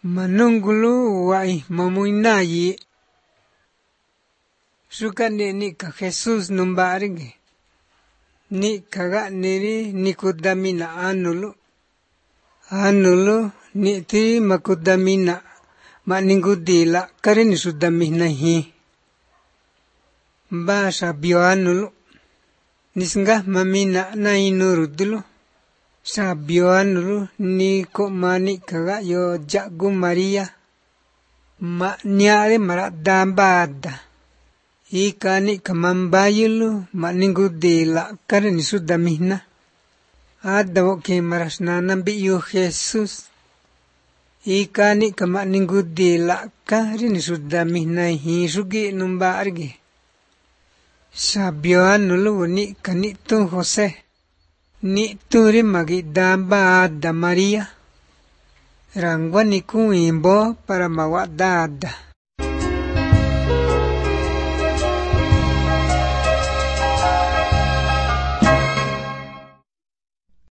manungulu wai mamuinayi sukani nika Jesus numbarige ni kaga niri nikudamina anulu ni ti makudamina maningudila karini sudamina hi basa bio anulu nisnga mamina na inurudulu sabio anulu ni ko mani kaga yo jagu Maria ma niare mara dambada ikani kamambayulu maningudila karini sudamina adabo ke marasnana biyo Jesus ikani kamaningudila karini sudamina hi sugi numbarge sabio anulu ni kanito Jose ni turi magi dambada Maria rangwa ni kuimbo para mawadada